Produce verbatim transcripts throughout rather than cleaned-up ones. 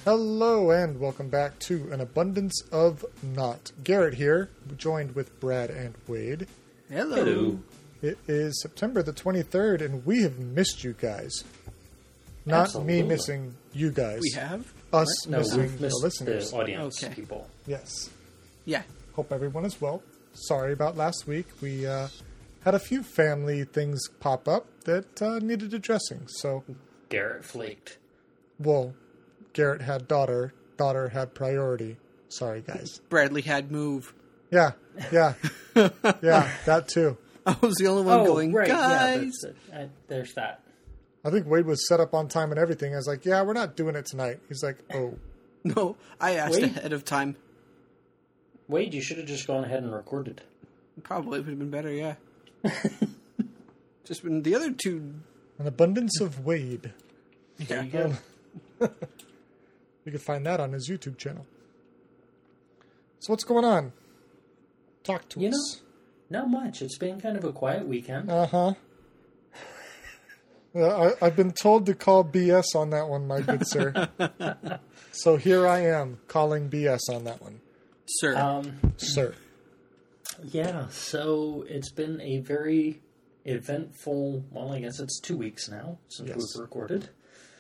Hello and welcome back to An Abundance of Not. Garrett here, joined with Brad and Wade. Hello. Hello. It is September the twenty-third and we have missed you guys. Not Absolutely. me missing you guys. We have? Us No, missing we've the missed listeners. the audience Okay. people. Yes. Yeah. Hope everyone is well. Sorry about last week. We uh, had a few family things pop up that uh, needed addressing. So, Garrett flaked. well, Garrett had daughter. Daughter had priority. Sorry, guys. Bradley had move. Yeah, yeah, yeah, that too. I was the only one going, right. guys. Yeah, that's, uh, there's that. I think Wade was set up on time and everything. I was like, yeah, we're not doing it tonight. He's like, oh. No, I asked Wait. ahead of time. Wade, you should have just gone ahead and recorded. Probably would have been better, yeah. Just been the other two. An Abundance of Wade. There Yeah. you go. You can find that on his YouTube channel. So what's going on? Talk to You us. know, not much. It's been kind of a quiet weekend. Uh-huh. Uh, I, I've been told to call B S on that one, my good sir. So here I am, calling B S on that one. Sir. Um, Sir. yeah, so it's been a very eventful, well, I guess it's two weeks now since Yes. we've recorded.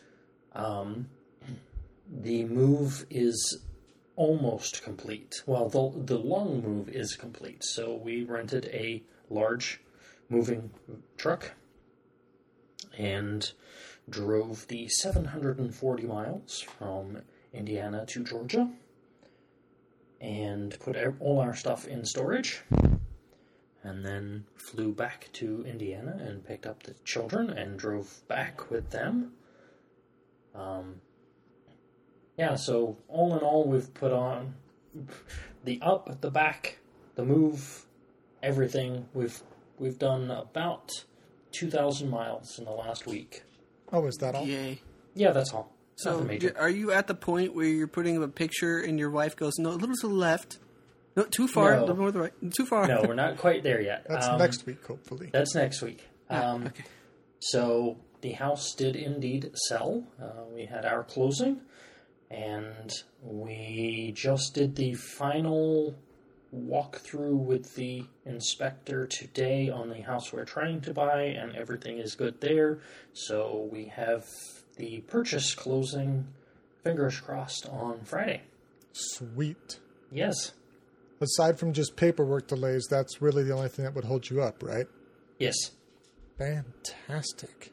Um, the move is almost complete. Well, the the long move is complete. So we rented a large moving truck and drove the seven hundred forty miles from Indiana to Georgia and put ev- all our stuff in storage, and then flew back to Indiana and picked up the children and drove back with them. Um, yeah, so all in all, we've put on the up, the back, the move, everything. We've we've done about two thousand miles in the last week. Oh, is that all? Yay. Yeah, that's all. So, Nothing major. d- are you at the point where you're putting up a picture and your wife goes, no, a little to the left? No, too far. No. A little more to the right. Too far. No, we're not quite there yet. That's Um, next week, hopefully. That's next week. Ah, Um, okay. So the house did indeed sell. Uh, we had our closing, and we just did the final walkthrough with the inspector today on the house we're trying to buy, and everything is good there. So we have the purchase closing, fingers crossed, on Friday. Sweet. Yes. Aside from just paperwork delays, that's really the only thing that would hold you up, right? Yes. Fantastic.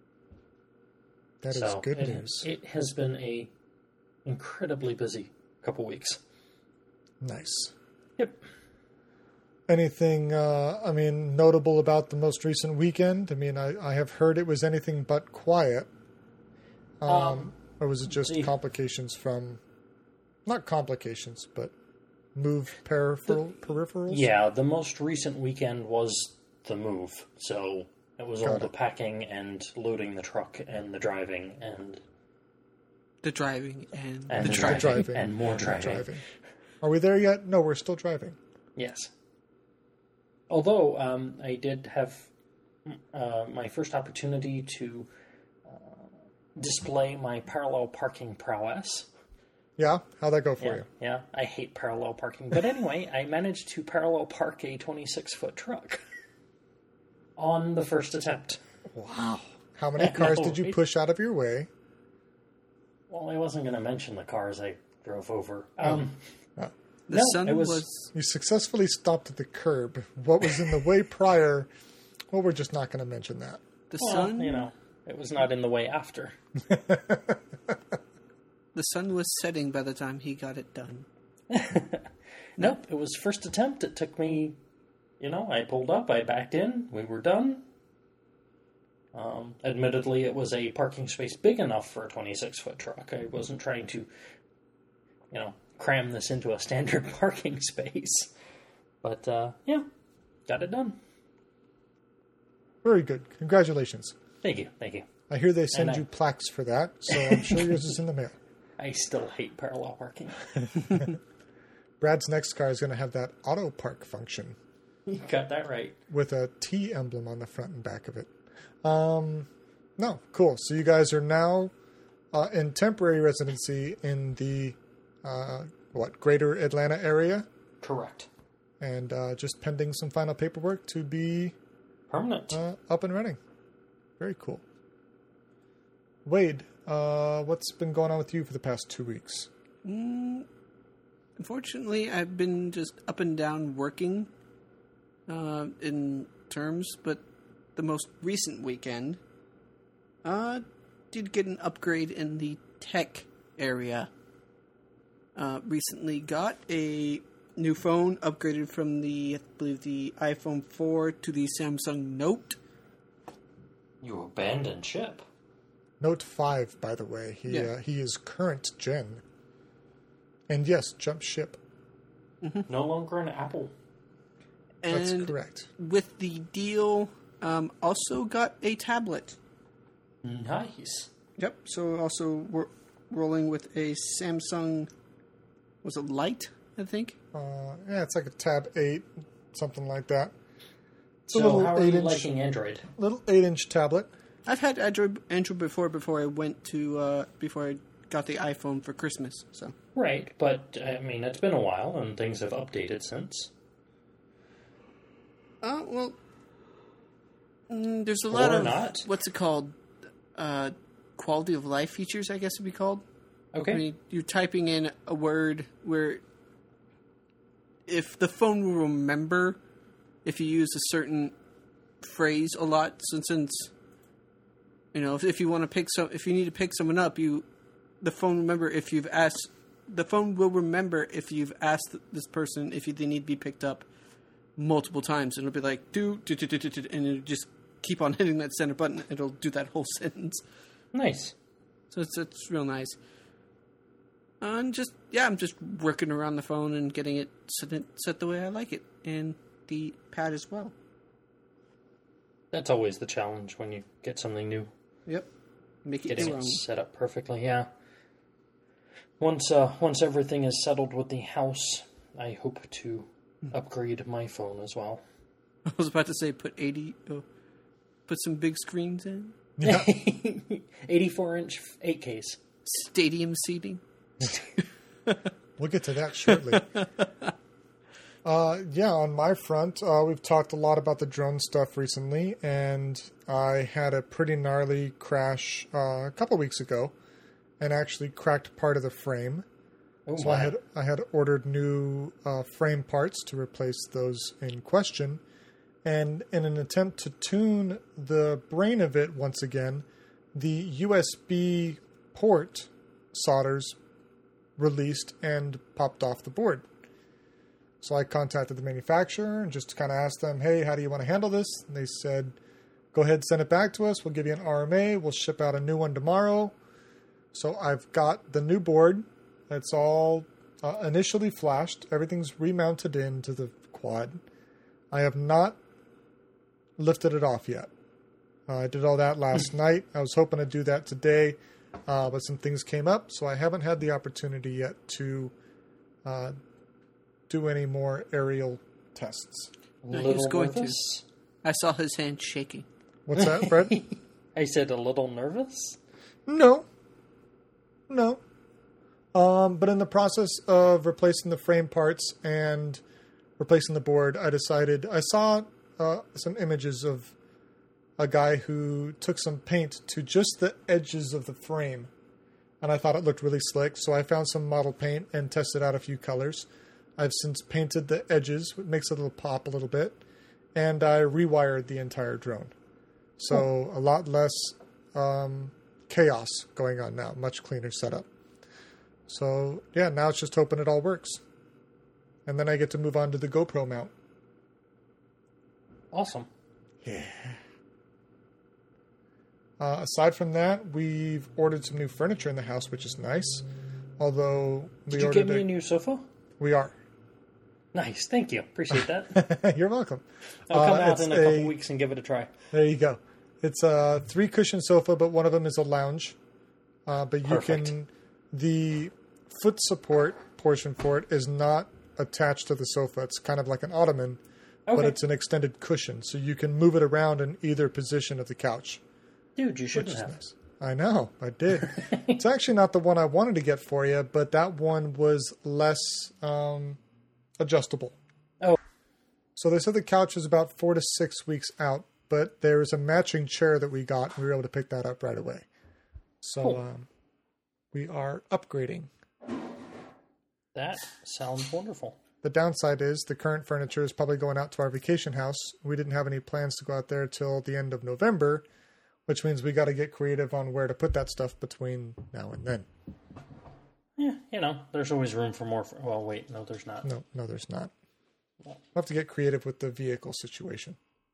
That is So good it, news. It has been a incredibly busy couple weeks. Nice. Yep. Anything, uh, I mean, notable about the most recent weekend? I mean, I, I have heard it was anything but quiet. Um, Um, or was it just the- complications from, not complications, but move peripheral, peripherals? Yeah, the most recent weekend was the move. So it was all Got the it. packing and loading the truck and the driving and The driving and, and the the driving. driving. and more And driving. driving. Are we there yet? No, we're still driving. Yes. Although um, I did have uh, my first opportunity to uh, display my parallel parking prowess. Yeah? How'd that go for Yeah, you? yeah, I hate parallel parking. But anyway, I managed to parallel park a twenty-six foot truck on the first attempt. Wow. How many I cars know, did you right? push out of your way? Well, I wasn't going to mention the cars I drove over. Um, The No, sun it was- was... You successfully stopped at the curb. What was in the way prior? Well, we're just not going to mention that. The well, sun... you know, it was not in the way after. The sun was setting by the time he got it done. Nope, it was first attempt. It took me, you know, I pulled up, I backed in, we were done. Um, admittedly, it was a parking space big enough for a twenty-six foot truck. I wasn't trying to, you know, cram this into a standard parking space. But, uh, yeah, got it done. Very good. Congratulations. Thank you, thank you. I hear they send And I- you plaques for that, so I'm sure yours is in the mail. I still hate parallel parking. Brad's next car is going to have that auto park function You got that right. with a T emblem on the front and back of it. Um, no, cool. So you guys are now uh, in temporary residency in the, uh, what, greater Atlanta area. Correct. And uh, just pending some final paperwork to be Permanent. uh, up and running. Very cool. Wade, uh, what's been going on with you for the past two weeks? Mm, unfortunately, I've been just up and down working uh, in terms, but the most recent weekend uh, did get an upgrade in the tech area. Uh, recently got a new phone, upgraded from the, I believe, the iPhone four to the Samsung Note. You abandoned ship. Note five, by the way. He Yeah. uh, he is current gen. And yes, jump ship. No longer an Apple. That's And correct. with the deal, um, also got a tablet. Nice. Yep. So also we're rolling with a Samsung. Was it Lite? I think. Uh, yeah, it's like a Tab eight, something like that. It's a So little how are you eight-inch, liking Android? little eight-inch tablet. I've had Android, Android before. Before I went to uh, before I got the iPhone for Christmas. So Right, but I mean, it's been a while and things have updated since. Uh, well, mm, there's a lot Or of not. what's it called? Uh, quality of life features, I guess it'd be called. Okay. I mean, you're typing in a word where if the phone will remember if you use a certain phrase a lot, so since you know, if, if you want to pick some, if you need to pick someone up, you the phone remember if you've asked. The phone will remember if you've asked this person if you, they need to be picked up multiple times, and it'll be like do do do do do, do and it'll just keep on hitting that center button. It'll do that whole sentence. Nice. So it's it's real nice. And just yeah, I'm just working around the phone and getting it set, set the way I like it, and the pad as well. That's always the challenge when you get something new. Yep, make it Getting your it own. set up perfectly, yeah. Once uh, once everything is settled with the house, I hope to upgrade my phone as well. I was about to say put eighty, oh, put some big screens in, Yeah. eighty-four inch eight Ks. stadium seating. We'll get to that shortly. uh, yeah, on my front, uh, we've talked a lot about the drone stuff recently, and I had a pretty gnarly crash uh, a couple weeks ago, and actually cracked part of the frame. Oh, So I my. had I had ordered new uh, frame parts to replace those in question, and in an attempt to tune the brain of it once again, the U S B port solders released and popped off the board. So I contacted the manufacturer and just kind of asked them, hey, how do you want to handle this? And they said, go ahead and send it back to us. We'll give you an R M A. We'll ship out a new one tomorrow. So I've got the new board. It's all uh, initially flashed. Everything's remounted into the quad. I have not lifted it off yet. Uh, I did all that last night. I was hoping to do that today, uh, but some things came up, so I haven't had the opportunity yet to uh, do any more aerial tests. No, Little he's going to. nervous? I saw his hand shaking. What's that, Fred? I said a little nervous? No. No. Um, but in the process of replacing the frame parts and replacing the board, I decided, I saw uh, some images of a guy who took some paint to just the edges of the frame. And I thought it looked really slick, so I found some model paint and tested out a few colors. I've since painted the edges, which makes it a little pop a little bit. And I rewired the entire drone. So a lot less um, chaos going on now, much cleaner setup. So yeah, now it's just hoping it all works. And then I get to move on to the GoPro mount. Awesome. Yeah. Uh, aside from that, we've ordered some new furniture in the house, which is nice. Although we Did you ordered get me a- a new sofa? we are. Nice, thank you. Appreciate that. You're welcome. I'll come Uh, out it's in a couple a- weeks and give it a try. There you go. It's a three cushion sofa, but one of them is a lounge. Uh, but you Perfect. can, the foot support portion for it is not attached to the sofa. It's kind of like an ottoman, but Okay. it's an extended cushion, so you can move it around in either position of the couch, Dude, you which shouldn't is have. nice. I know, I did. It's actually not the one I wanted to get for you, but that one was less um, adjustable. Oh. So they said the couch was about four to six weeks out, but there's a matching chair that we got, and we were able to pick that up right away. So Cool. um, we are upgrading. That sounds wonderful. The downside is the current furniture is probably going out to our vacation house. We didn't have any plans to go out there till the end of November, which means we got to get creative on where to put that stuff between now and then. Yeah, you know, there's always room for more. Well, wait, no, there's not. No, no, there's not. We'll have to get creative with the vehicle situation.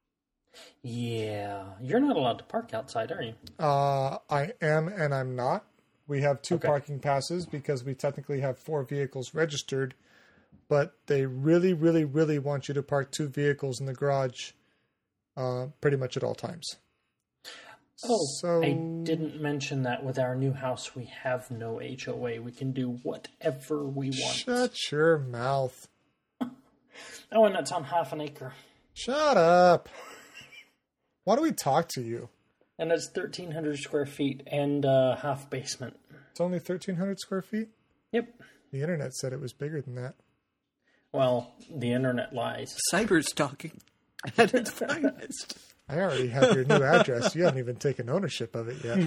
Yeah, you're not allowed to park outside, are you? Uh, I am and I'm not. We have two Okay. parking passes because we technically have four vehicles registered, but they really, really, really want you to park two vehicles in the garage uh, pretty much at all times. Oh, So- I didn't mention that with our new house, we have no H O A. We can do whatever we want. Shut your mouth. Oh, and that's on half an acre. Shut up. Why do we talk to you? And it's thirteen hundred square feet and uh, half basement. It's only thirteen hundred square feet? Yep. The internet said it was bigger than that. Well, the internet lies. Cyber's talking at its finest. I already have your new address. You haven't even taken ownership of it yet.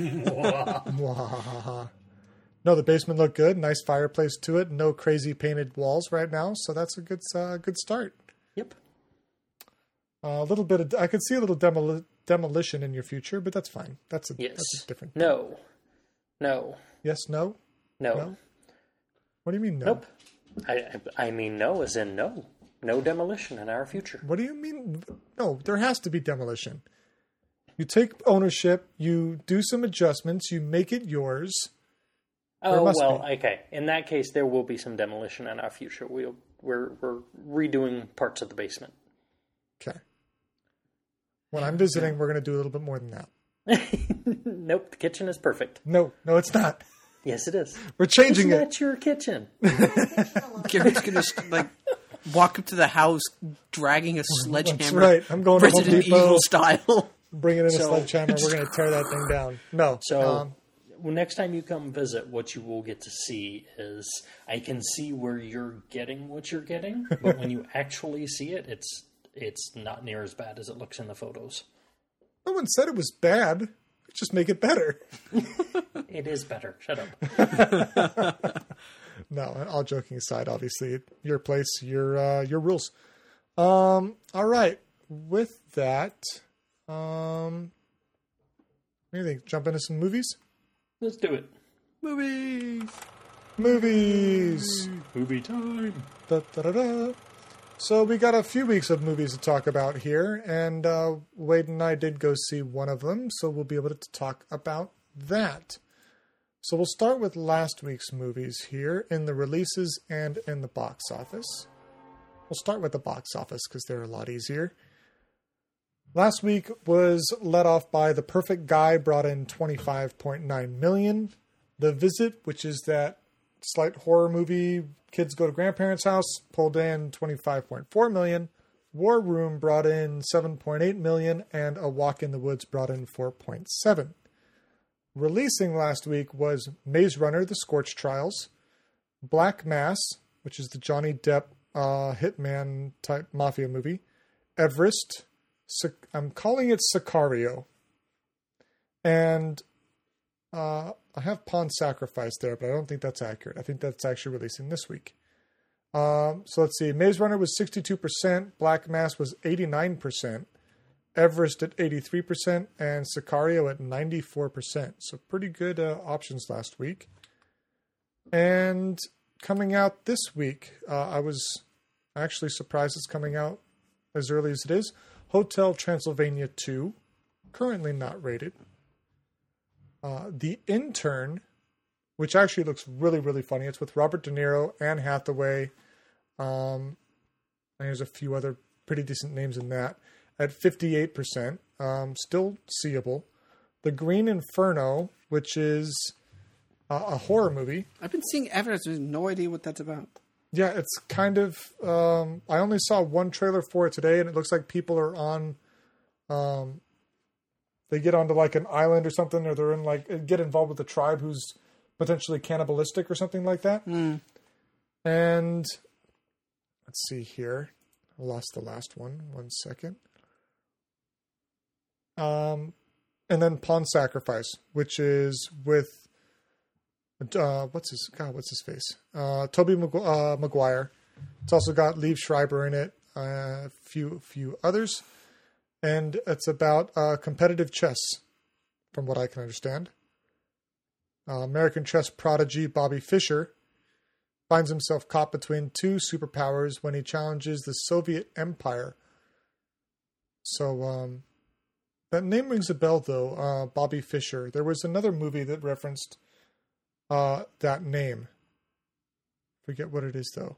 Mwahaha. No, the basement looked good. Nice fireplace to it. No crazy painted walls right now. So that's a good uh, good start. Yep. Uh, a little bit of, I could see a little demoli- demolition in your future, but that's fine. That's a, Yes. that's a different. No. No. Yes, no? No. No? What do you mean no? Nope. I, I I mean no as in no. No demolition in our future. What do you mean? No, there has to be demolition. You take ownership, you do some adjustments, you make it yours. Oh, must well, be. okay. In that case, there will be some demolition in our future. We'll, we're we're redoing parts of the basement. Okay. When I'm visiting, we're going to do a little bit more than that. Nope, the kitchen is perfect. No, no, it's not. Yes, it is. We're changing Isn't it. that your kitchen? Garrett's gonna like walk up to the house, dragging a sledgehammer. That's right. I'm going to Home Resident Depot, Evil style. bringing in a So- sledgehammer. We're going to tear that thing down. No. So um, well, next time you come visit, what you will get to see is I can see where you're getting what you're getting, but when you actually see it, it's it's not near as bad as it looks in the photos. no one said it was bad. Just make it better. It is better. Shut up. No, all joking aside, obviously, your place, your uh, your rules. Um, all right. With that, um, what do you think? Jump into some movies? Let's do it. Movies. Movies. Movie time. Da, da, da, da. So we got a few weeks of movies to talk about here, and uh, Wade and I did go see one of them, so we'll be able to talk about that. So we'll start with last week's movies here in the releases and in the box office. We'll start with the box office because they're a lot easier. Last week was led off by The Perfect Guy, brought in twenty-five point nine million dollars. The Visit, which is that slight horror movie, kids go to grandparents' house, pulled in twenty-five point four million dollars. War Room brought in seven point eight million dollars, and A Walk in the Woods brought in four point seven. Releasing last week was Maze Runner: The Scorch Trials, Black Mass, which is the Johnny Depp uh, hitman type mafia movie, Everest, Sic- I'm calling it Sicario, and uh, I have Pawn Sacrifice there, but I don't think that's accurate. I think that's actually releasing this week. Um, so let's see. Maze Runner was sixty-two percent, Black Mass was eighty-nine percent, Everest at eighty-three percent, and Sicario at ninety-four percent. So pretty good uh, options last week. And coming out this week, uh, I was actually surprised it's coming out as early as it is. Hotel Transylvania two, currently not rated. Uh, the Intern, which actually looks really, really funny. It's with Robert De Niro, Anne Hathaway. Um, and there's a few other pretty decent names in that. At fifty-eight percent, um, still seeable. The Green Inferno, which is uh, a horror movie. I've been seeing evidence. I have no idea what that's about. Yeah, it's kind of... Um, I only saw one trailer for it today, and it looks like people are on um, they get onto like an island or something, or they're in like get involved with a tribe who's potentially cannibalistic or something like that. Mm. And let's see here. I lost the last one. One second. Um, and then Pawn Sacrifice, which is with uh, what's his God? What's his face? Uh, Toby Magu- uh, Maguire. It's also got Liev Schreiber in it. A uh, few few others, and it's about uh, competitive chess, from what I can understand. Uh, American chess prodigy Bobby Fischer finds himself caught between two superpowers when he challenges the Soviet Empire. So, um, that name rings a bell, though, uh, Bobby Fischer. There was another movie that referenced uh, that name. Forget what it is, though.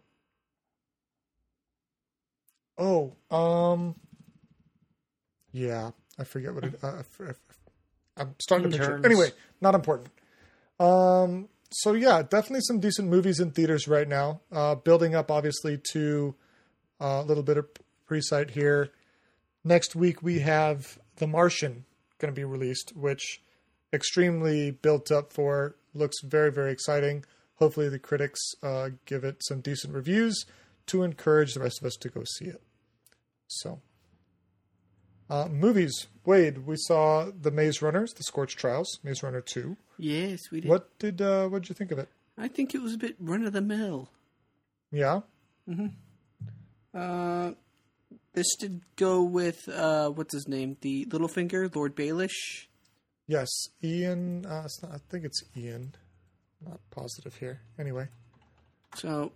Oh, um, yeah, I forget what it, uh, I'm starting to picture it. Anyway, not important. Um, so yeah, definitely some decent movies in theaters right now. Uh, building up, obviously, to uh, a little bit of pre-sight here. Next week, we have The Martian going to be released, which extremely built up for, looks very, very exciting. Hopefully the critics uh, give it some decent reviews to encourage the rest of us to go see it. So, uh, movies. Wade, we saw The Maze Runners, The Scorched Trials, Maze Runner two. Yes, we did. What did uh, what did you think of it? I think it was a bit run of the mill. Yeah. Mm-hmm. Uh, this did go with uh, what's his name, the Littlefinger, Lord Baelish. Yes, Ian. Uh, it's not, I think it's Ian. Not positive here. Anyway. So,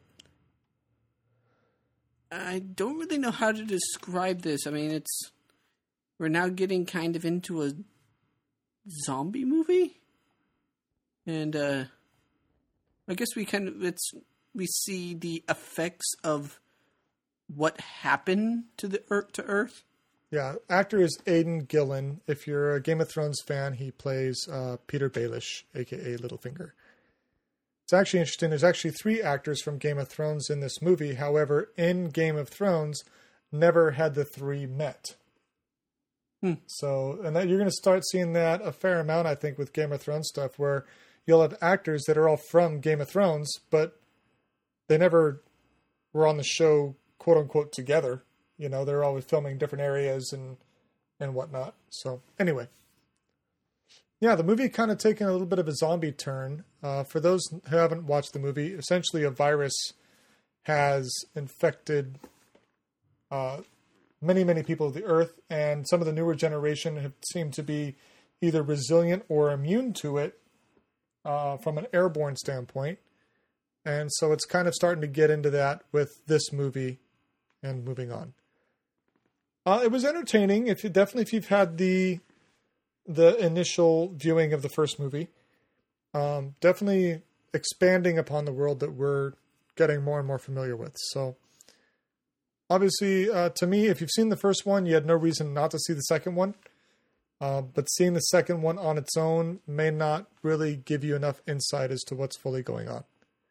I don't really know how to describe this. I mean, it's we're now getting kind of into a zombie movie, and uh, I guess we kind of it's we see the effects of what happened to the Earth to Earth. Yeah, actor is Aidan Gillen. If you're a Game of Thrones fan, he plays uh, Peter Baelish, aka Littlefinger. It's actually interesting. There's actually three actors from Game of Thrones in this movie. However, in Game of Thrones, never had the three met. Hmm. So, and that, you're going to start seeing that a fair amount, I think, with Game of Thrones stuff, where you'll have actors that are all from Game of Thrones, but they never were on the show, quote unquote, together. You know, they're always filming different areas and and whatnot. So, anyway. Yeah, the movie kind of taken a little bit of a zombie turn. Uh, for those who haven't watched the movie, essentially a virus has infected uh, many, many people of the Earth, and some of the newer generation have seemed to be either resilient or immune to it uh, from an airborne standpoint. And so it's kind of starting to get into that with this movie and moving on. Uh, it was entertaining. If you definitely, if you've had the the initial viewing of the first movie, um, definitely expanding upon the world that we're getting more and more familiar with. So, obviously, uh, to me, if you've seen the first one, you had no reason not to see the second one. Uh, but seeing the second one on its own may not really give you enough insight as to what's fully going on.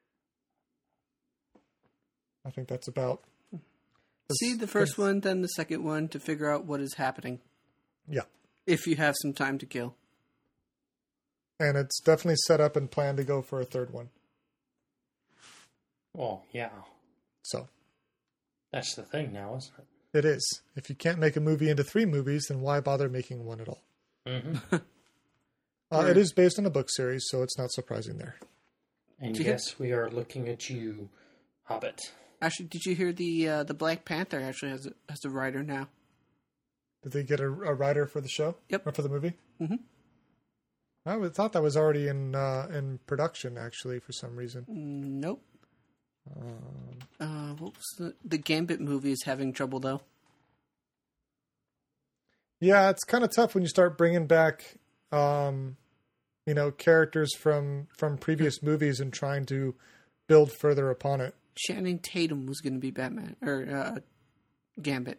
I think that's about. See the first one, then the second one to figure out what is happening. Yeah. If you have some time to kill. And it's definitely set up and planned to go for a third one. Well, yeah. So. That's the thing now, isn't it? It is. If you can't make a movie into three movies, then why bother making one at all? Mm-hmm. uh, it is based on a book series, so it's not surprising there. And yes, we are looking at you, Hobbit. Actually, did you hear the uh, the Black Panther actually has a, has a writer now? Did they get a, a writer for the show? Yep. Or for the movie? Mm-hmm. I would, thought that was already in uh, in production, actually, for some reason. Nope. Um, uh, what was the... The Gambit movie is having trouble, though. Yeah, it's kind of tough when you start bringing back, um, you know, characters from, from previous movies and trying to build further upon it. Channing Tatum was going to be Batman, or uh, Gambit.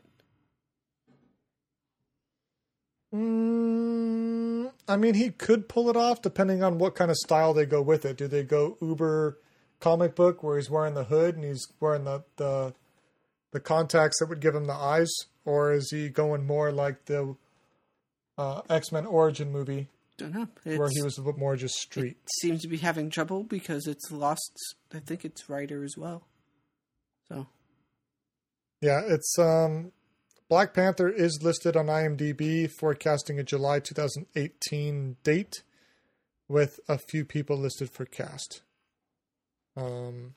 Mm, I mean, he could pull it off depending on what kind of style they go with it. Do they go uber comic book where he's wearing the hood and he's wearing the, the, the contacts that would give him the eyes? Or is he going more like the uh, X-Men Origin movie. Don't know. Where It's, he was a bit more just street. it seems to be having trouble because it's lost, I think, its writer as well. So, Yeah, it's um, Black Panther is listed on IMDb, forecasting a July twenty eighteen date, with a few people listed for cast. Um,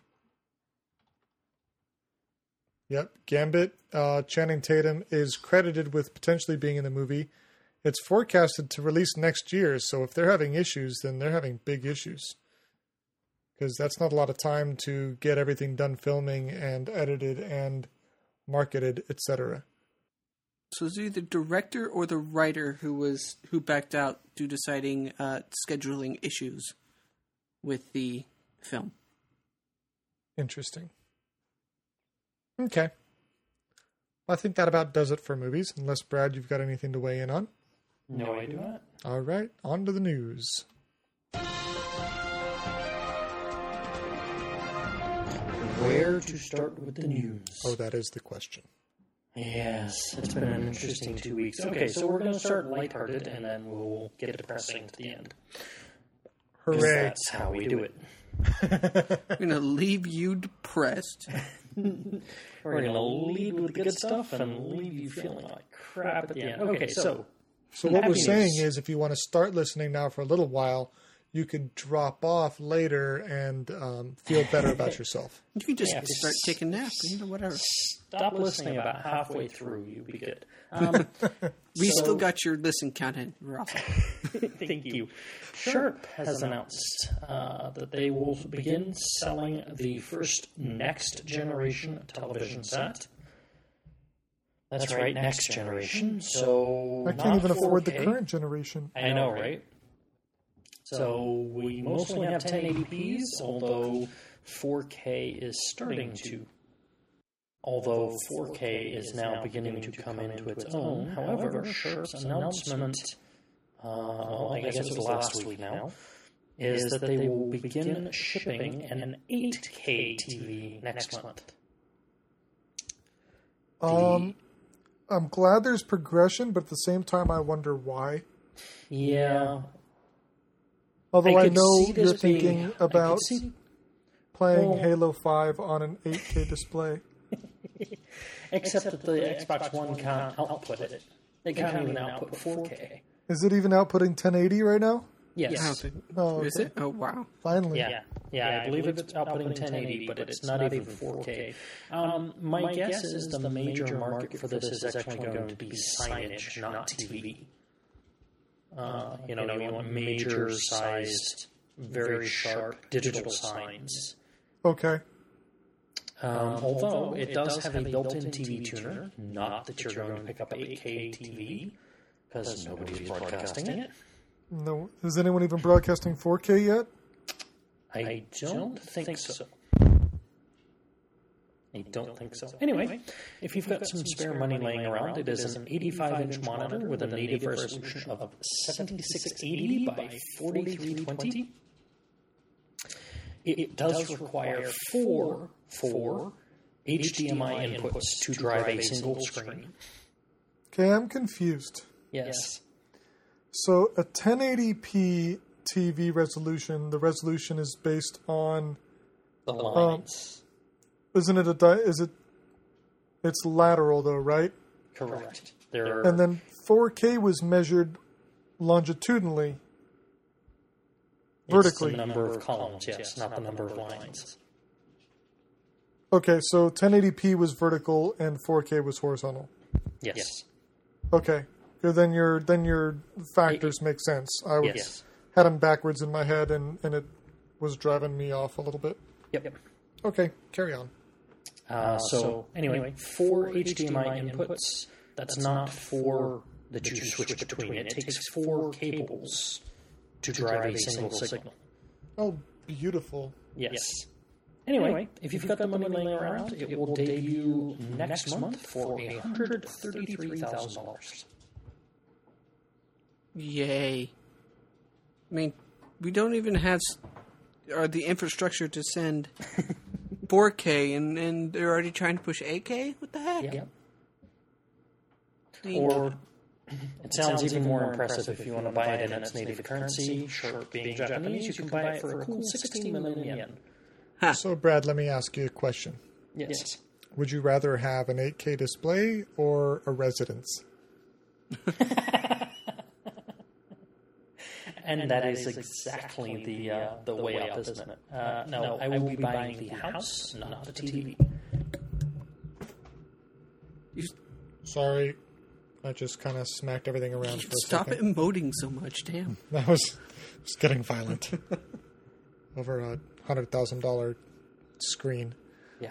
yep, Gambit. Uh, Channing Tatum is credited with potentially being in the movie. It's forecasted to release next year, so if they're having issues, then they're having big issues. Because that's not a lot of time to get everything done filming and edited and marketed, et cetera. so it's either the director or the writer who was who backed out due to citing uh, scheduling issues with the film. Interesting. Okay. I think that about does it for movies, unless, Brad, you've got anything to weigh in on. No, I do not. All right, on to the news. Where to start with the news? Oh, that is the question. Yes, it's been an interesting two weeks. Okay, so we're going to start lighthearted, and then we'll get depressing at the end. 'Cause Hooray. That's how we do it. I'm going to leave you depressed. We're going to lead with the good stuff and leave you feeling like crap at the end. Okay, so... So what we're happy saying news. is if you want to start listening now for a little while, you could drop off later and um, feel better about yourself. You can just Yeah, start just- taking naps, you know, whatever. Stop listening about halfway through. You'll be good. Um, We So- still got your listen count in. We're awesome. Thank you. Sharp has announced uh, that they will begin selling the first next generation television set. That's right, next generation. So I can't not even afford the four K. current generation. I know, right? So we mostly have ten eighty p's, although four K is starting to. Although four K is now beginning to come into its own. However, Sharp's announcement, uh, well, I guess it was last week now, is that they will begin shipping an eight K T V next month. Um, I'm glad there's progression, but at the same time, I wonder why. Yeah. Although I, could know see this you're thinking being- I could about see- playing well- Halo five on an eight K display. Except that the Xbox One can't output it. It can't even output four K. Is it even outputting ten eighty right now? Yes. I don't think. Oh, Is okay. it? Oh, wow. Finally. Yeah, yeah, I believe it's outputting ten eighty, but it's not even four K. Um, my guess is the major market for this is actually going to be signage, not T V. Uh, you know, you want major-sized, very sharp digital signs. Okay. Um, although it does have a built-in T V tuner, not that you're going to pick up eight K T V, because nobody's broadcasting it. No. Is anyone even broadcasting four K yet? I don't think so. I don't think so. Anyway, if you've got some spare money laying around, it is an eighty-five inch monitor with a native resolution of seventy-six eighty by forty-three twenty. It does require four, four H D M I inputs to drive a single screen. Okay, I'm confused. Yes. So a ten eighty p T V resolution, the resolution is based on, The lines. isn't it a, di- is it, it's lateral though, right? Correct. There And then four K was measured longitudinally, vertically. It's the number of columns, yes, not the number of lines. Okay, so ten eighty p was vertical and four K was horizontal. Yes. Okay, so then your then your factors make sense. I was, Yes. had them backwards in my head, and, and it was driving me off a little bit. Yep. Okay, carry on. Uh, so, anyway, four H D M I inputs, that's not four that you switch between. It takes four cables to drive a single signal. Oh, beautiful. Yes. Anyway, if you've got the money laying around, it will debut next month for one hundred thirty-three thousand dollars. Yay. I mean, we don't even have s- or the infrastructure to send four K, and, and they're already trying to push eight K? What the heck? Yep. I mean, Or It sounds even more impressive if you want to buy it in its native currency. Sharp being Japanese, you can buy it for a cool sixteen million yen. Huh. So, Brad, let me ask you a question. Yes. Would you rather have an eight K display or a residence? And that is exactly the uh, the way up, isn't it? Uh, no, I will be buying the house, not the T V. You Sorry, I just kind of smacked everything around for a stop second. emoting so much, damn. That was, was getting violent. Over a hundred thousand dollar screen. Yeah.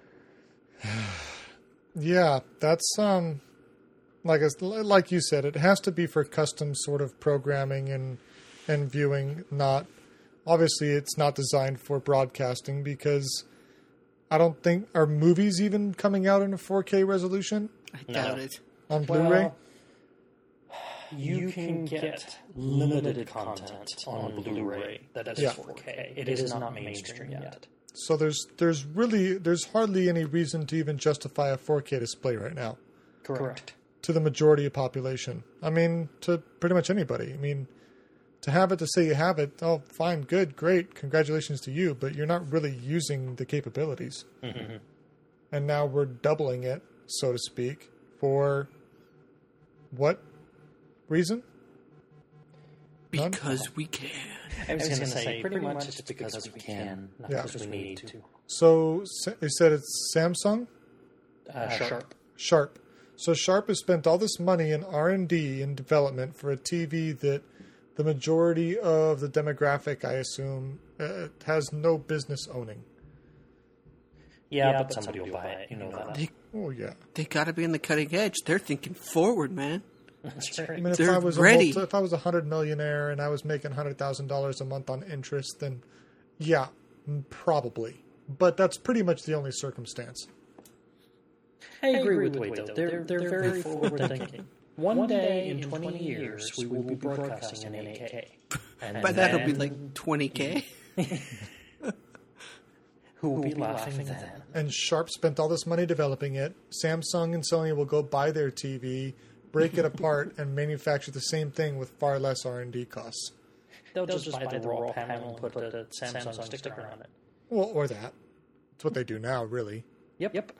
Yeah, that's um, like as like you said, it has to be for custom sort of programming and and viewing. Not obviously, it's not designed for broadcasting because I don't think are movies even coming out in a four K resolution I doubt No. it. on Blu-ray. Well, you can get limited content on Blu-ray that is Yeah. four K. It is not mainstream yet. So there's there's really there's hardly any reason to even justify a four K display right now Correct. to the majority of population. I mean, to pretty much anybody. I mean, to have it to say you have it, oh, fine, good, great, congratulations to you, but you're not really using the capabilities. Mm-hmm. And now we're doubling it, so to speak, for what reason? None? Because we can. I was going to say, pretty much it's because we can, not Yeah. because we need to. So Sa- you said it's Samsung? Uh, sharp. Sharp. So Sharp has spent all this money in R and D and development for a T V that the majority of the demographic, I assume, uh, has no business owning. Yeah, but somebody will buy it. You know that. They, Oh, yeah. they gotta be on the cutting edge. They're thinking forward, man. That's I right. mean, if They're I was a ready. multi, if I was a hundred millionaire and I was making hundred thousand dollars a month on interest, then yeah, mm, probably. But that's pretty much the only circumstance. I agree with Wade, though. They're, they're very forward-thinking. One day in twenty years, we will be broadcasting in eight K. And By that, it'll be then like twenty K. who will be laughing then? And Sharp spent all this money developing it. Samsung and Sony will go buy their T V, break it apart, and manufacture the same thing with far less R and D costs. They'll, They'll just buy the raw panel and put the Samsung sticker on it. Well, or that. It's what they do now, really. Yep. Yep.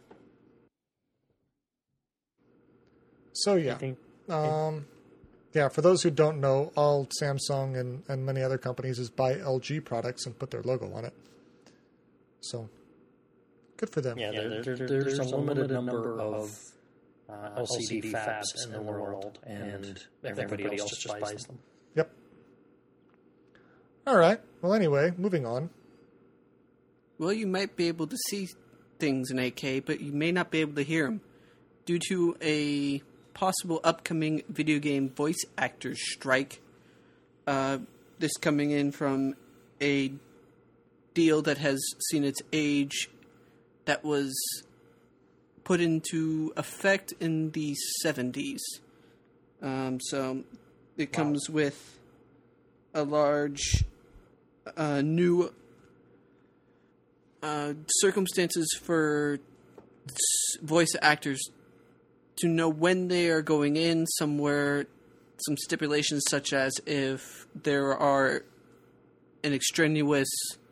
So yeah, think- um, yeah. For those who don't know, all Samsung and, and many other companies is buy L G products and put their logo on it. So good for them. Yeah, there, there, there, there's a limited number of uh, L C D fabs in the world, and everybody else just buys them. Yep. All right. Well, anyway, moving on. Well, you might be able to see things in eight K, but you may not be able to hear them due to a possible upcoming video game voice actors strike. Uh, this coming in from a deal that has seen its age that was put into effect in the seventies. Um, so it comes wow. with a large uh, new uh, circumstances for voice actors to know when they are going in somewhere, some stipulations such as if there are an extraneous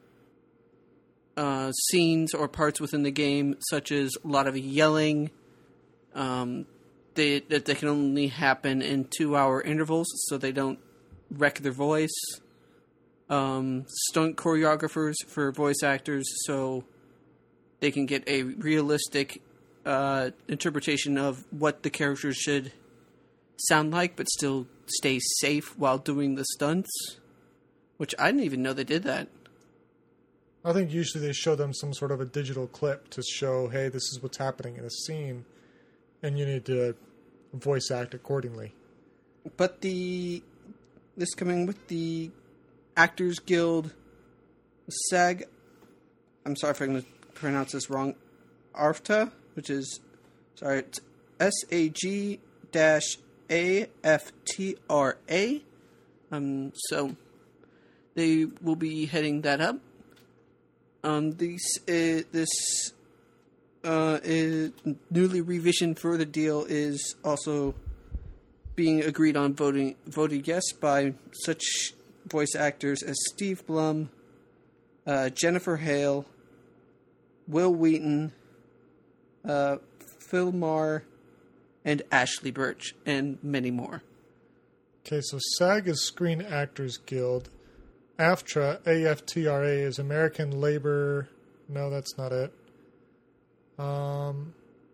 uh, scenes or parts within the game, such as a lot of yelling, um, they, that they can only happen in two-hour intervals so they don't wreck their voice. Um, stunt choreographers for voice actors so they can get a realistic uh, interpretation of what the characters should sound like, but still stay safe while doing the stunts. Which I didn't even know they did that. I think usually they show them some sort of a digital clip to show, hey, this is what's happening in a scene, and you need to voice act accordingly. But the this coming with the Actors Guild SAG, I'm sorry if I'm going to pronounce this wrong, ARFTA, which is, sorry, it's S A G A F T R A. Um, so they will be heading that up. Um, these, uh, this uh, is newly revisioned for the deal is also being agreed on voting voted yes by such voice actors as Steve Blum, uh, Jennifer Hale, Will Wheaton, uh, Phil Marr, and Ashley Birch, and many more. Okay, so SAG is Screen Actors Guild. AFTRA, A F T R A, is American Labor... No, that's not it. Um...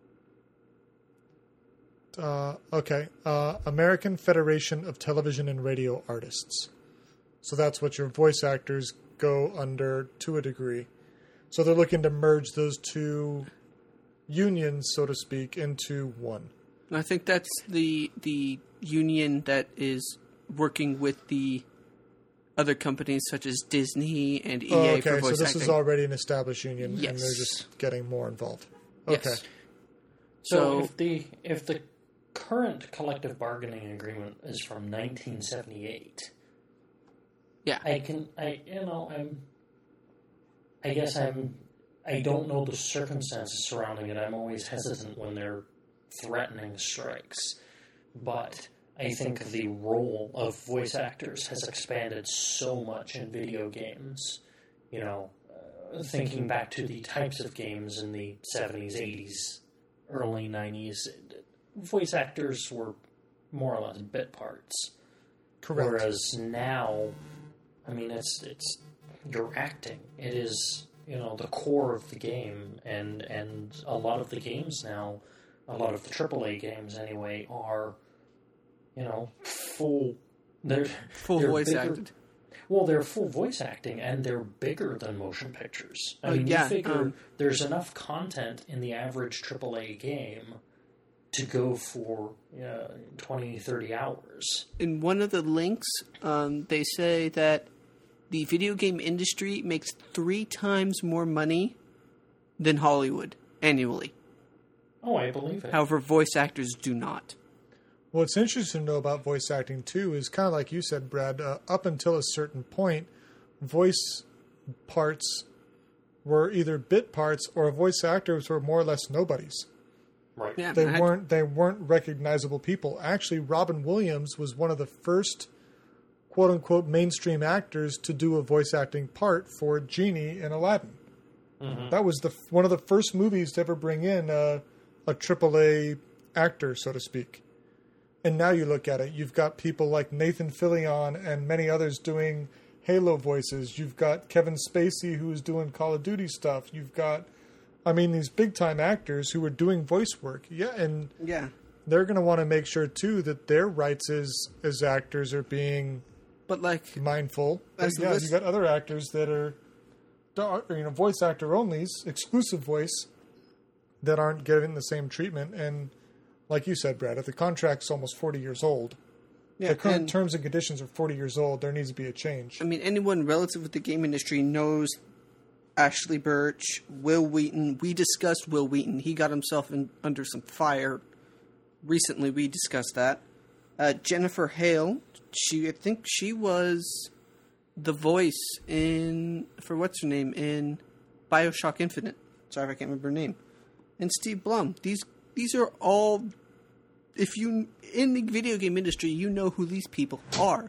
Uh, okay, uh, American Federation of Television and Radio Artists. So that's what your voice actors go under to a degree. So they're looking to merge those two unions, so to speak, into one. I think that's the the union that is working with the other companies such as Disney and E A oh, okay, for voice so this acting. is already an established union, Yes. and they're just getting more involved. Okay. Yes. So, So- if the if the current collective bargaining agreement is from nineteen seventy-eight, Yeah. I can I you know I'm I guess I'm I don't know the circumstances surrounding it. I'm always hesitant when they're threatening strikes, but I think the role of voice actors has expanded so much in video games. You know, uh, thinking back to the types of games in the seventies, eighties, early nineties, voice actors were more or less bit parts. Correct. Whereas now, I mean, it's it's you're acting. It is, you know, the core of the game, and and a lot of the games now, a lot of the triple A games anyway, are, you know, full. They're Full they're voice bigger- acted. Well, they're full voice acting, and they're bigger than motion pictures. I Oh, mean, yeah, you figure um, there's enough content in the average triple A game to go for uh, twenty, thirty hours. In one of the links, um, they say that the video game industry makes three times more money than Hollywood annually. Oh, I believe it. However, voice actors do not. What's interesting to know about voice acting, too, is kind of like you said, Brad, uh, up until a certain point, voice parts were either bit parts or voice actors were more or less nobodies. Right. Yeah, They I had- weren't they weren't recognizable people. Actually, Robin Williams was one of the first quote unquote mainstream actors to do a voice acting part for Genie in Aladdin. Mm-hmm. That was the one of the first movies to ever bring in a, a triple A actor, so to speak. And now you look at it, you've got people like Nathan Fillion and many others doing Halo voices. You've got Kevin Spacey who's doing Call of Duty stuff. You've got, I mean, these big time actors who are doing voice work. Yeah, and Yeah. they're going to want to make sure too that their rights as as actors are being But, like, mindful. But As the yeah, list- you've got other actors that are, you know, voice actor onlys, exclusive voice, that aren't getting the same treatment. And like you said, Brad, if the contract's almost forty years old, yeah, the current and, terms and conditions are forty years old, there needs to be a change. I mean, anyone relative with the game industry knows Ashley Birch, Will Wheaton. We discussed Will Wheaton. He got himself in, under some fire. Recently, we discussed that. Uh, Jennifer Hale, she I think she was the voice in, for what's her name, in Bioshock Infinite. Sorry if I can't remember her name. And Steve Blum. These these are all, if you, in the video game industry, you know who these people are.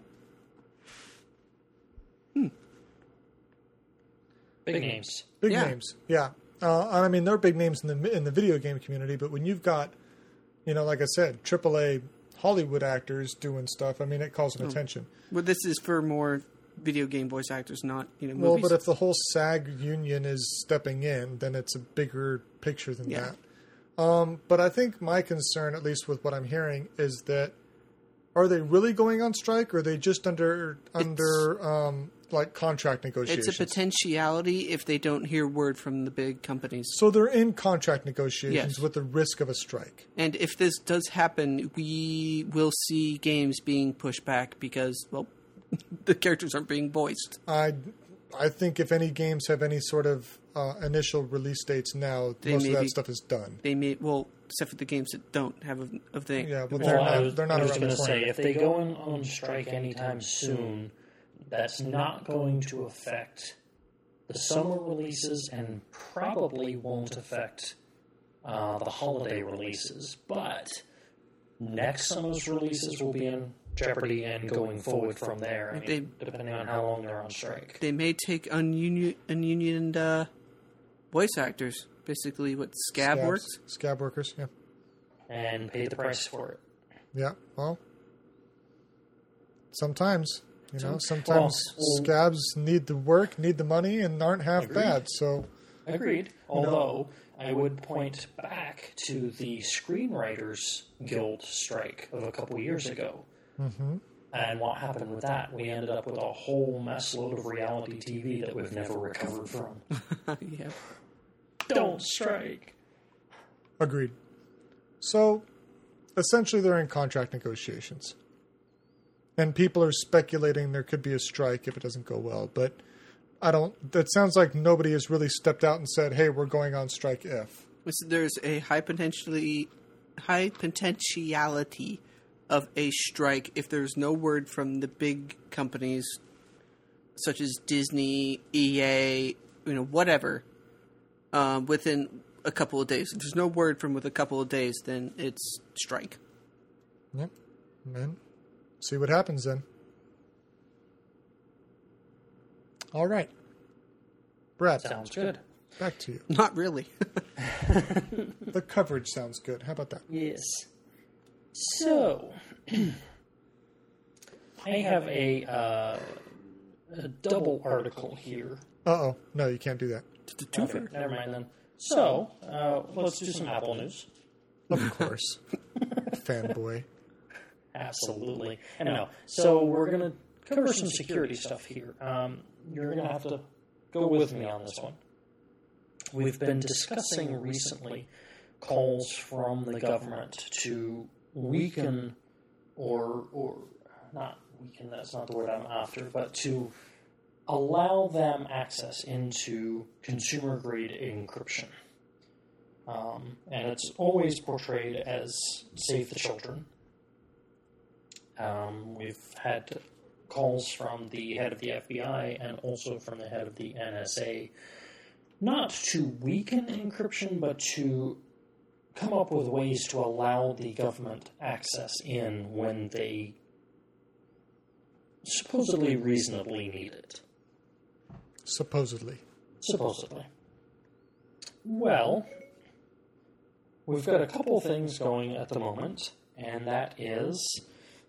Big names. Big Yeah. names, yeah. Uh, I mean, they're big names in the in the video game community, but when you've got, you know, like I said, triple A Hollywood actors doing stuff, I mean, it calls an attention. Well, this is for more video game voice actors, not, you know, Well, movies. but if the whole SAG union is stepping in, then it's a bigger picture than Yeah. that. Um, but I think my concern, at least with what I'm hearing, is that are they really going on strike, or are they just under under um, like contract negotiations? It's a potentiality if they don't hear word from the big companies. So they're in contract negotiations Yes. with the risk of a strike. And if this does happen, we will see games being pushed back because, well, the characters aren't being voiced. I I think if any games have any sort of uh, initial release dates now, They most of may that be- stuff is done. They may, well, except for the games that don't have a, a thing. Yeah, but Well, they're I not was, they're not I was around going the to corner. say, if they go in on strike anytime soon, that's not going to affect the summer releases and probably won't affect uh, the holiday releases. But next summer's releases will be in jeopardy and going forward from there, I mean, They- depending on how long they're on strike. They may take ununion, ununioned uh, voice actors. Basically, what scab Scabs- works. Scab workers, yeah. And pay the price for it. Yeah, well, sometimes, you know, Some- sometimes well, well- scabs need the work, need the money, and aren't half Agreed. bad. So, Agreed. Although, I would point back to the Screenwriters Guild strike of a couple years ago. mhm. And what happened with that? We ended up with a whole mess load of reality T V that we've never recovered from. Yeah. Don't strike. Agreed. So, essentially, they're in contract negotiations. And people are speculating there could be a strike if it doesn't go well. But I don't, that sounds like nobody has really stepped out and said, hey, we're going on strike if. There's a high potentially high potentiality of a strike if there's no word from the big companies such as Disney, E A, you know, whatever, um, within a couple of days. If there's no word from within a couple of days, then it's strike. Yep. And see what happens then. All right. Brad, Sounds good. back to you. Not really. The coverage sounds good. How about that? Yes. So, I have a, uh, a double article here. Uh-oh. No, you can't do that. It's a twofer. Okay, never mind then. So, uh, let's do some Apple news. Of course. Fanboy. Absolutely. I know. So we're going to cover some security stuff here. Um, you're going to have to go with me on this one. We've been discussing recently calls from the government to weaken or or not weaken, that's not the word I'm after, but to allow them access into consumer-grade encryption. Um, and it's always portrayed as save the children. Um, we've had calls from the head of the F B I and also from the head of the N S A, not to weaken encryption, but to come up with ways to allow the government access in when they supposedly reasonably need it. Supposedly. Supposedly. Well, we've got a couple things going at the moment, and that is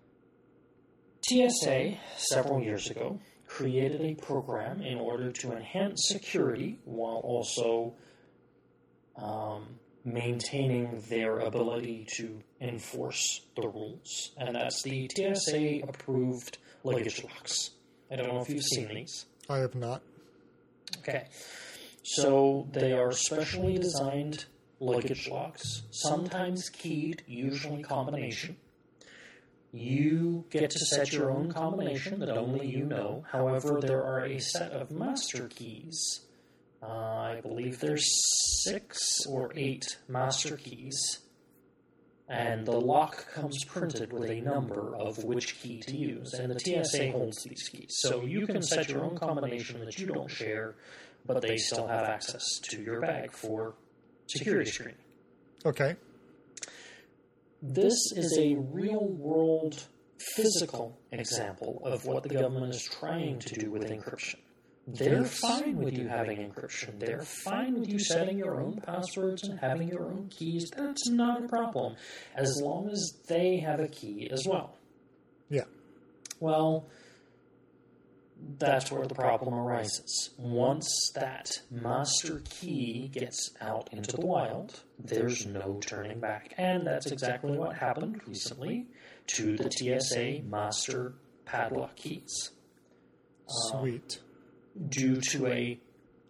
T S A, several years ago, created a program in order to enhance security while also um, maintaining their ability to enforce the rules. And that's the T S A-approved luggage locks. I don't know if you've seen these. I have not. Okay. So they are specially designed luggage locks, sometimes keyed, usually combination. You get to set your own combination that only you know. However, there are a set of master keys. Uh, I believe there's six or eight master keys. And the lock comes printed with a number of which key to use. And the T S A holds these keys. So you can set your own combination that you don't share, but they still have access to your bag for security screening. Okay. This is a real-world physical example of what the government is trying to do with encryption. They're fine with you having encryption. They're fine with you setting your own passwords and having your own keys. That's not a problem, as long as they have a key as well. Yeah. Well, that's where the problem arises. Once that master key gets out into the wild, there's no turning back. And that's exactly what happened recently to the T S A master padlock keys. Sweet. Um, due to a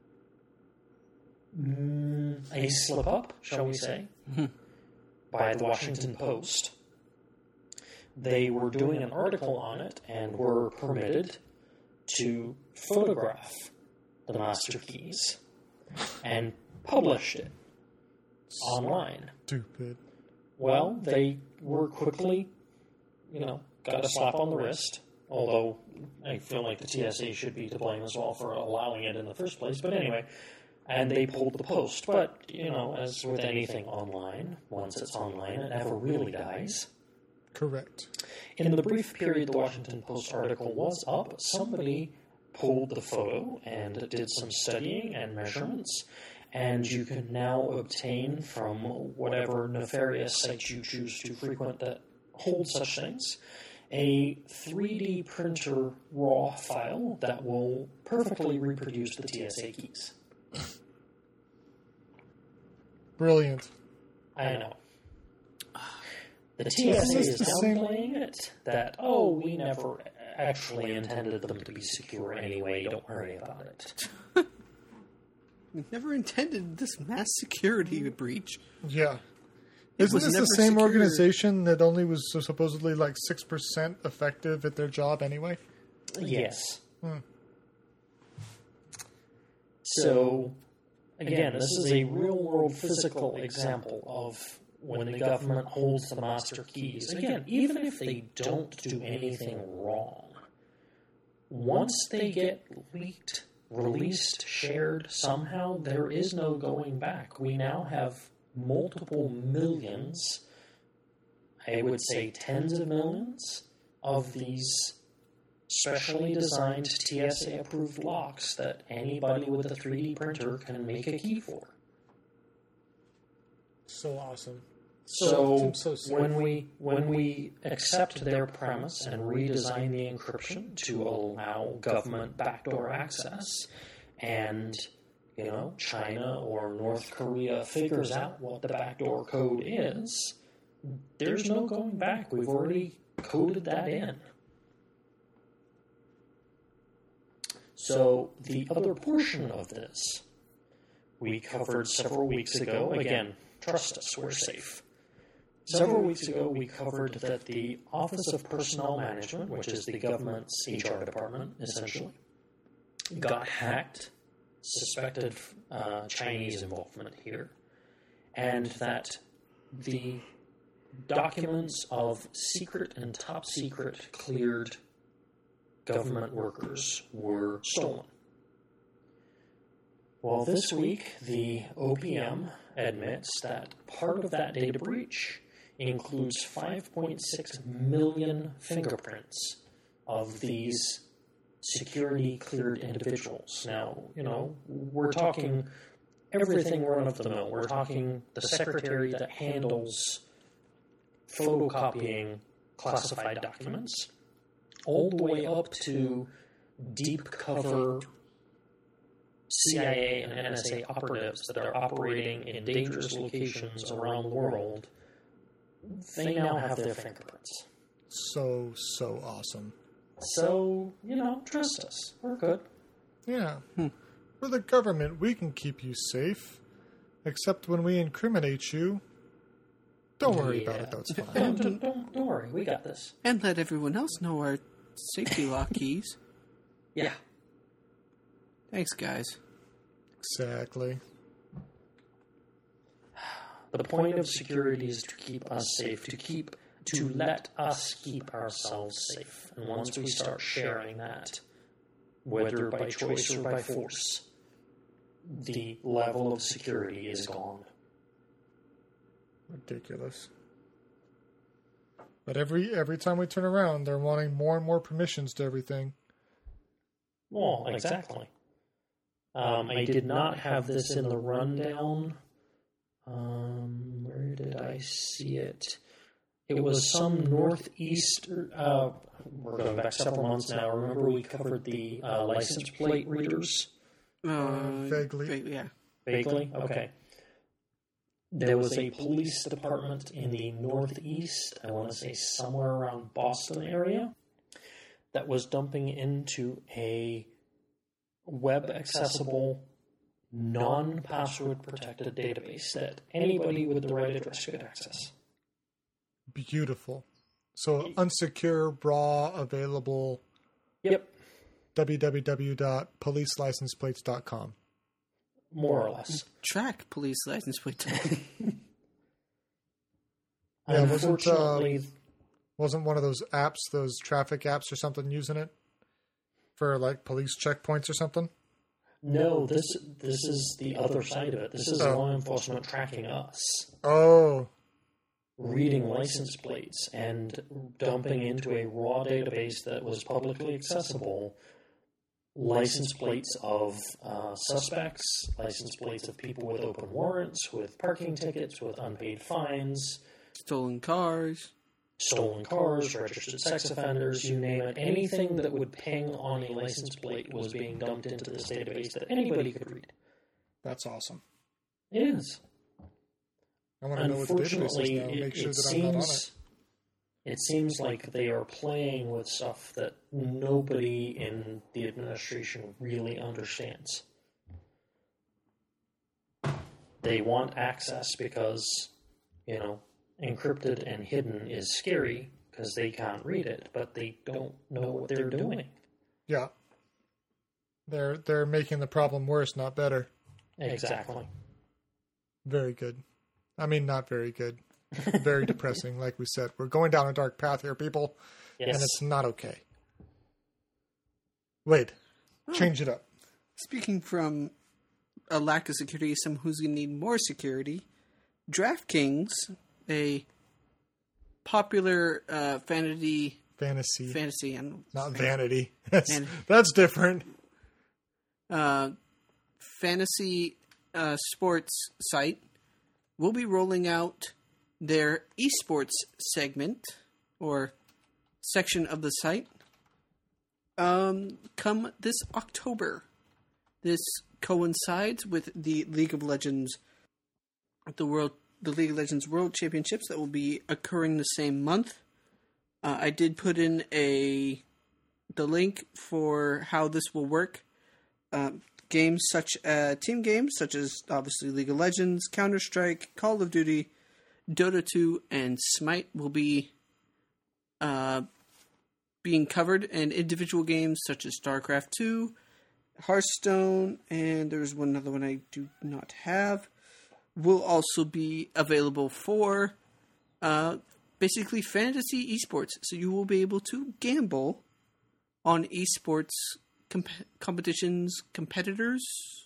mm, a slip up, shall we say, by the Washington Post. They were doing an article on it and were permitted to photograph the master keys and published it online. Stupid. Well, they were quickly, you know, got a slap on the wrist, although I feel like the T S A should be to blame as well for allowing it in the first place. But anyway, and they pulled the post. But, you know, as with anything online, once it's online, it never really dies. Correct. In the brief period the Washington Post article was up, somebody pulled the photo and did some studying and measurements, and you can now obtain from whatever nefarious sites you choose to frequent that hold such things, a three D printer raw file that will perfectly reproduce the T S A keys. Brilliant. I know. The T S A is downplaying it, that, oh, we never actually intended them to be secure anyway, don't worry about it. We never intended this mass security breach. Yeah. It Isn't was this the never same secure. organization that only was supposedly like six percent effective at their job anyway? Yes. Hmm. So, again, this is a real-world physical example of when the government holds the master keys. Again, even if they don't do anything wrong, once they get leaked, released, shared somehow, there is no going back. We now have multiple millions, I would say tens of millions, of these specially designed T S A-approved locks that anybody with a three D printer can make a key for. So awesome. So, so safe. when we when we accept their premise and redesign the encryption to allow government backdoor access, and you know China or North Korea figures out what the backdoor code is, there's no going back. We've already coded that in. So the other portion of this we covered several weeks ago. Again, trust us, we're safe. Several weeks ago, we covered that the Office of Personnel Management, which is the government's H R department, essentially, got hacked, suspected uh, Chinese involvement here, and that the documents of secret and top secret cleared government workers were stolen. Well, this week, the O P M admits that part of that data breach includes five point six million fingerprints of these security-cleared individuals. Now, you know, we're talking everything run-of-the-mill. We're talking the secretary that handles photocopying classified documents, all the way up to deep-cover C I A and N S A operatives that are operating in dangerous locations around the world. They now have their fingerprints. So, so awesome. So, you know, trust us. We're good. Yeah. Hmm. We're the government. We can keep you safe. Except when we incriminate you. Don't worry Yeah. about it, though. It's fine. Don't, don't, don't, don't worry. We got this. And let everyone else know our safety lock keys. Yeah. Thanks, guys. Exactly. The point of security is to keep us safe, to keep, to let us keep ourselves safe. And once we start sharing that, whether by choice or by force, the level of security is gone. Ridiculous. But every every time we turn around, they're wanting more and more permissions to everything. Well, exactly. Um, I did not have this in the rundown. Um, where did I see it? It was some northeast. Uh, we're going back several months now. Remember, we covered the uh, license plate readers? Uh, vaguely. vaguely. Yeah. Vaguely? Okay. There was a police department in the northeast, I want to say somewhere around Boston area, that was dumping into a web-accessible, non-password protected database that anybody with the right address could access. Beautiful. So unsecure, raw, available. Yep. w w w dot police license plates dot com. More or less. Track police license plate. Yeah, wasn't, uh, Unfortunately, Wasn't one of those apps, those traffic apps or something, using it for like police checkpoints or something? no, this this is the other side of it. This is Oh. law enforcement tracking us. Oh, reading license plates and dumping into a raw database that was publicly accessible license plates of uh, suspects, license plates of people with open warrants, with parking tickets, with unpaid fines, stolen cars, stolen cars, registered sex offenders, you name it. Anything that would ping on a license plate was being dumped into this database that anybody could read. That's awesome. It is. I want to know what the database is now. Make it, sure it that seems, I'm not on it. It seems like they are playing with stuff that nobody in the administration really understands. They want access because, you know, encrypted and hidden is scary because they can't read it, but they don't know what they're doing. Yeah. They're they're making the problem worse, not better. Exactly. Very good. I mean, not very good. Very depressing, like we said. We're going down a dark path here, people, Yes. and it's not okay. Wait, change it up. Speaking from a lack of security, someone who's going to need more security, DraftKings, a popular uh, fantasy, Fantasy, fantasy, I don't know, not vanity. That's, Van- that's different. uh, fantasy uh, sports site, will be rolling out their esports segment or section of the site um, come this October. This coincides with the League of Legends, the world, the League of Legends World Championships that will be occurring the same month. Uh, I did put in a the link for how this will work. Uh, games such uh, team games such as obviously League of Legends, Counter-Strike, Call of Duty, Dota two, and Smite will be uh, being covered, and individual games such as StarCraft two, Hearthstone, and there's one other one I do not have, will also be available for uh, basically fantasy esports. So you will be able to gamble on esports comp- competitions, competitors.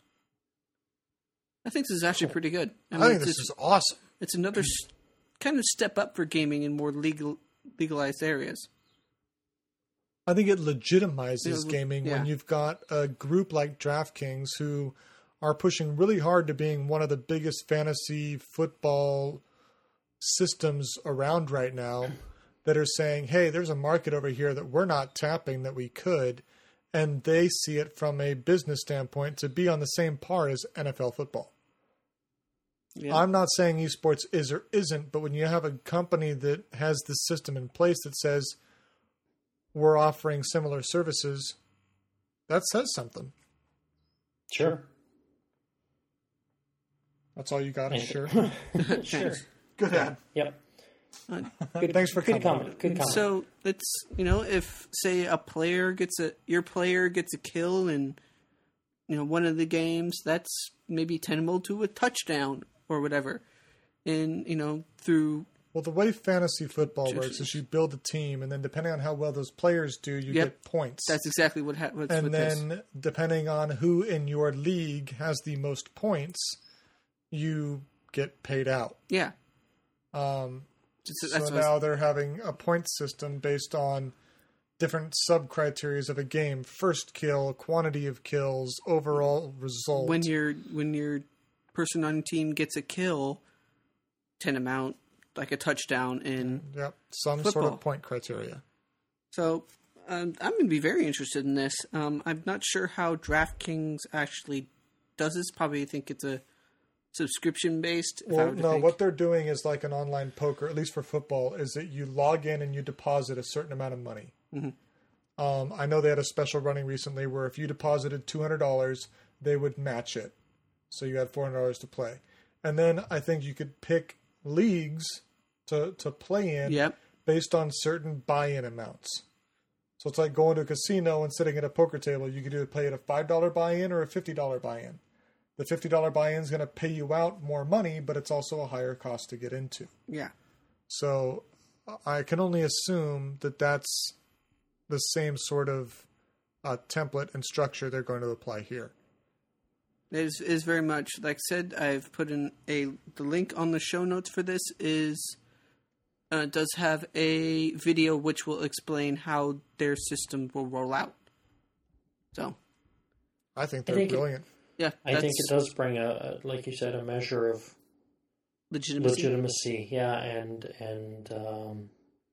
I think this is actually pretty good. I, mean, think it's, this is awesome. it's another s- kind of step up for gaming in more legal legalized areas. I think it legitimizes Yeah, gaming yeah. when you've got a group like DraftKings who are pushing really hard to being one of the biggest fantasy football systems around right now, that are saying, hey, there's a market over here that we're not tapping that we could, and they see it from a business standpoint to be on the same par as N F L football. Yeah. I'm not saying esports is or isn't, but when you have a company that has this system in place that says we're offering similar services, that says something. Sure. That's all you got, And- sure. Sure. Good ad. Yep. Uh, Good, Thanks for good coming. comment. Good comment. So it's, you know, if say a player gets a your player gets a kill in, you know, one of the games, that's maybe tenable to a touchdown or whatever, and you know through Well, the way fantasy football Just- works is you build a team, and then depending on how well those players do, you Yep. get points. that's exactly what ha- what's and with then this. depending on who in your league has the most points, you get paid out. Yeah, Um, Just- so that's what I now was- they're having a point system based on different sub-criterias of a game: first kill, quantity of kills, overall result. when your when your person on your team gets a kill, ten amount like a touchdown in. Yep, some sort Football. of point criteria. So um, I'm going to be very interested in this. Um, I'm not sure how DraftKings actually does this. Probably think it's a subscription based. Well, no, what they're doing is like an online poker, at least for football, is that you log in and you deposit a certain amount of money. Mm-hmm. Um, I know they had a special running recently where if you deposited two hundred dollars, they would match it. So you had four hundred dollars to play. And then I think you could pick leagues to, to play in Yep. based on certain buy-in amounts. So it's like going to a casino and sitting at a poker table. You could either play at a five dollars buy-in or a fifty dollars buy-in. The fifty dollars buy-in is going to pay you out more money, but it's also a higher cost to get into. Yeah. So I can only assume that that's the same sort of uh, template and structure they're going to apply here. It is, is very much like I said. I've put in a the link on the show notes for this is uh, does have a video which will explain how their system will roll out. So, I think they're I think it- brilliant. yeah, I think it does bring a, a, like you said, a measure of legitimacy. legitimacy. Yeah, and and um,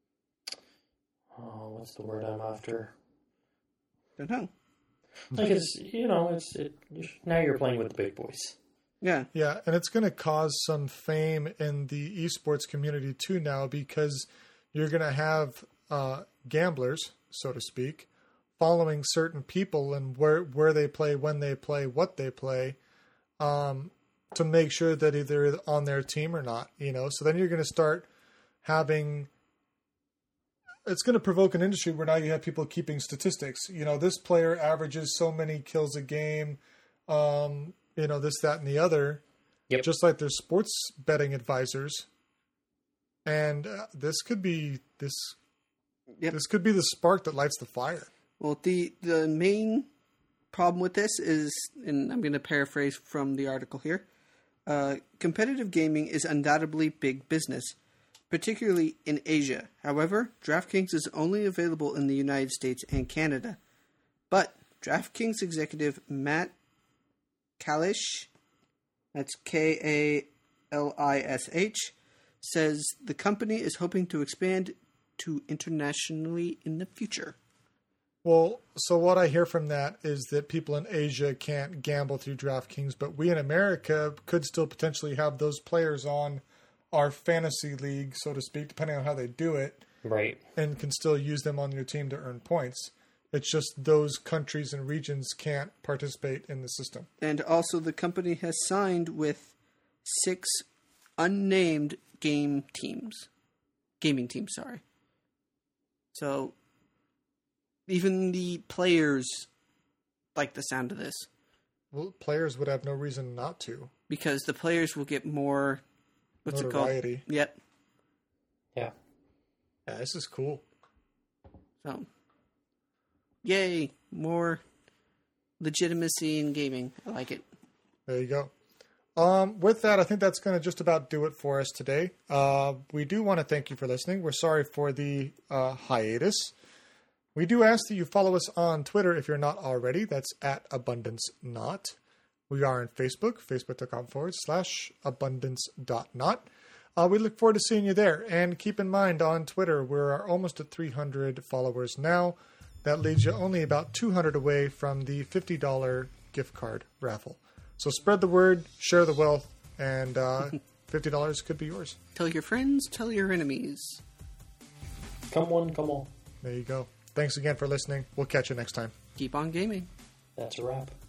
oh, what's the word I'm after? Don't know. Like it's you know it's it, now you're playing with the big boys. Yeah, Yeah, and it's going to cause some fame in the esports community too now, because you're going to have uh, gamblers, so to speak, following certain people and where where they play, when they play, what they play, um, to make sure that they're on their team or not. You know, so then you're going to start having. It's going to provoke an industry where now you have people keeping statistics. You know, this player averages so many kills a game. Um, you know, this, that, and the other. Yep. Just like there's sports betting advisors. And uh, this could be this. Yep. This could be the spark that lights the fire. Well, the the main problem with this is, and I'm going to paraphrase from the article here, uh, competitive gaming is undoubtedly big business, particularly in Asia. However, DraftKings is only available in the United States and Canada. But DraftKings executive Matt Kalish, that's K A L I S H, says the company is hoping to expand to internationally in the future. Well, so what I hear from that is that people in Asia can't gamble through DraftKings, but we in America could still potentially have those players on our fantasy league, so to speak, depending on how they do it, Right. and can still use them on your team to earn points. It's just those countries and regions can't participate in the system. And also the company has signed with six unnamed game teams. Gaming teams, sorry. So even the players like the sound of this. Well, players would have no reason not to. Because the players will get more, what's it called? Notoriety. Yep. Yeah. Yeah, this is cool. So, yay, more legitimacy in gaming. I like it. There you go. Um, with that, I think that's going to just about do it for us today. Uh, we do want to thank you for listening. We're sorry for the uh, hiatus. We do ask that you follow us on Twitter if you're not already. That's at Abundance Not. We are on Facebook, facebook.com forward slash abundance.not. Uh, we look forward to seeing you there. And keep in mind, on Twitter, we're almost at three hundred followers now. That leaves you only about two hundred away from the fifty dollars gift card raffle. So spread the word, share the wealth, and uh, fifty dollars could be yours. Tell your friends, tell your enemies. Come one, come all. There you go. Thanks again for listening. We'll catch you next time. Keep on gaming. That's a wrap.